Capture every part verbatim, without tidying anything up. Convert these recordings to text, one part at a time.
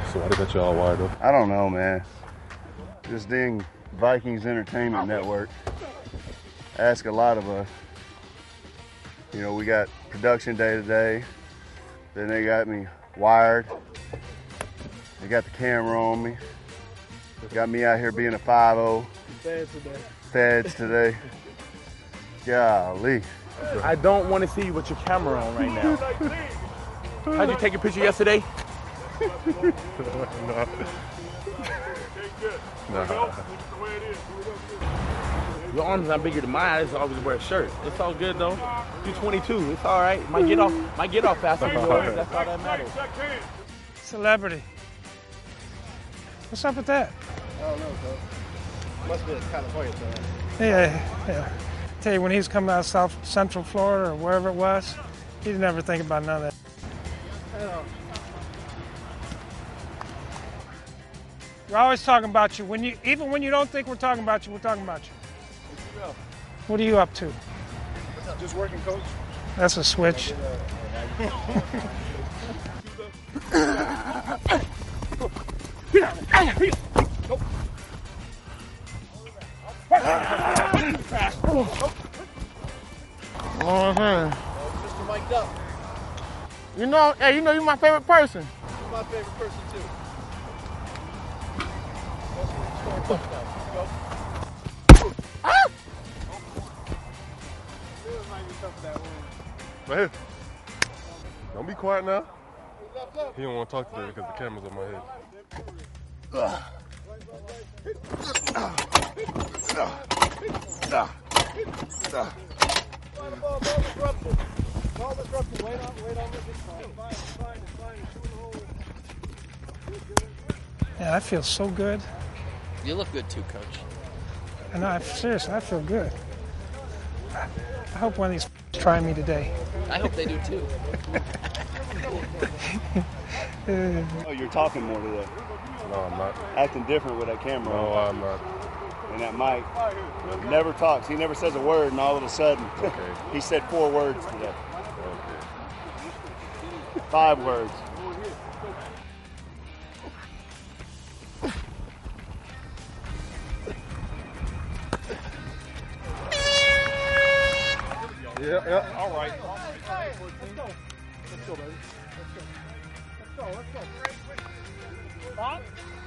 So why they got you all wired up? I don't know, man. This dang Vikings Entertainment Network ask a lot of us. You know, we got production day today. Then they got me wired. They got the camera on me. Got me out here being a five oh. Feds today. Feds today. Golly. I don't want to see you with your camera on right now. How'd you take a picture yesterday? Nah. Nah. Your arm's not bigger than mine. I just always wear a shirt. It's all good though. You're twenty-two. It's all right. Might get off. Might get off faster. That's all that matters. Celebrity. What's up with that? I don't know, Coach. Must be a California thing. Yeah, yeah. Tell you, when he was coming out of South Central Florida or wherever it was, he didn't ever think about none of that. We're always talking about you. When you, even when you don't think we're talking about you, we're talking about you. What are you up to? Just working, Coach. That's a switch. Oh, man. Mister mic'd up. You know, hey, you know you're my favorite person. You're my favorite person, too. Man, don't be quiet now. He don't want to talk to me because the camera's on my head. Yeah, I feel so good. You look good too, Coach. I know, I, seriously, I feel good. I, I hope one of these try me today. I hope they do too. Oh, you're talking more today. No, I'm not. Acting different with that camera. No, on. I'm not. And that mic. Never talks. He never says a word, and all of a sudden, Okay. he said four words today. Okay. Five words. Yeah, yeah. All right. Let's go. Let's go, baby. Let's go. Let's go. Let's go. Bob?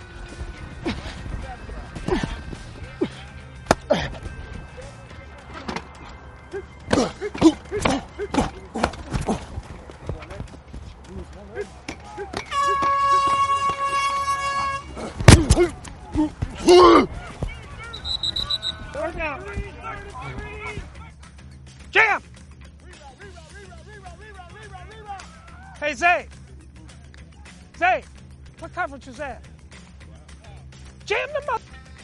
Jam! Hey, Zay. Zay, what coverage was that? Jam them up.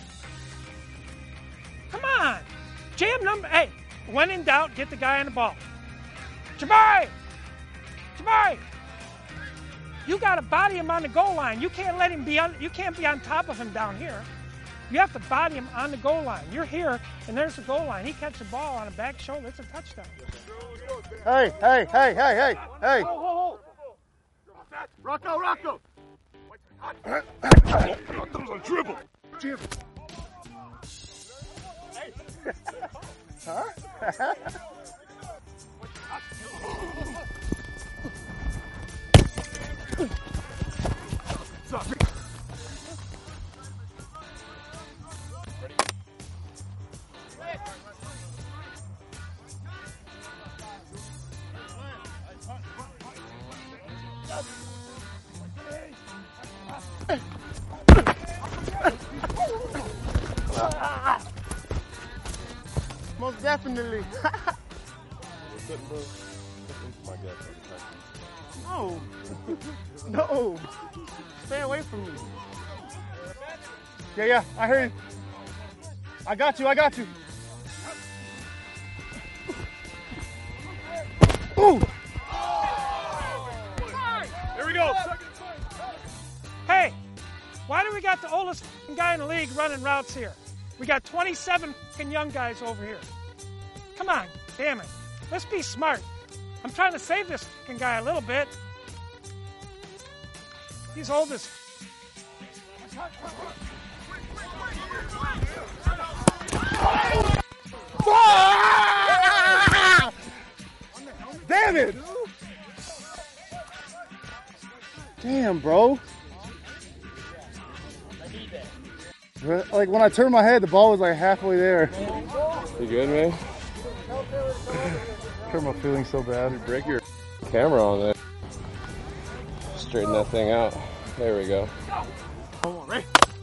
Come on. Jam them. Hey, when in doubt, get the guy on the ball. Jabari! Jabari! You got to body him on the goal line. You can't let him be on, you can't be on top of him down here. You have to body him on the goal line. You're here, and there's the goal line. He catches the ball on a back shoulder. It's a touchdown. Hey, hey, hey, hey, hey, hey. Ho, ho, ho. Rocco, Rocco. That was a dribble. Jim. Huh? Most definitely. No. No. Stay away from me. Yeah, yeah, I heard you. I got you, I got you. Ooh. Here we go. Hey, why do we got the oldest guy in the league running routes here? We got twenty-seven young guys over here. Come on, damn it. Let's be smart. I'm trying to save this guy a little bit. He's old as Damn it! Damn, bro. Like when I turned my head, the ball was like halfway there. You good, man? Hurt my feelings so bad. You break your camera on there. Straighten that thing out. There we go. Come on, Ray.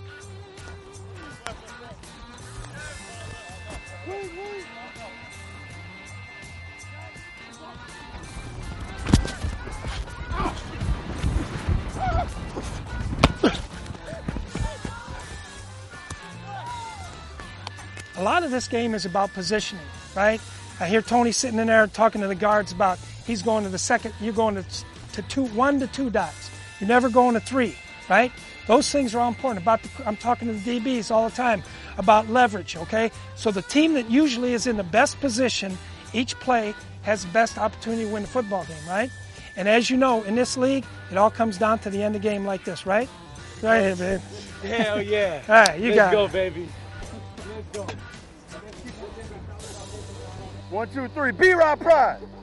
A lot of this game is about positioning, right? I hear Tony sitting in there talking to the guards about he's going to the second, you're going to, to two, one to two dots. You're never going to three, right? Those things are all important. About the, I'm talking to the D Bs all the time about leverage, okay? So the team that usually is in the best position each play has the best opportunity to win the football game, right? And as you know, in this league, it all comes down to the end of the game like this, right? Right here, babe. Hell yeah. All right, you Let's got go, it. baby. One, two, three. B-Rod Pride.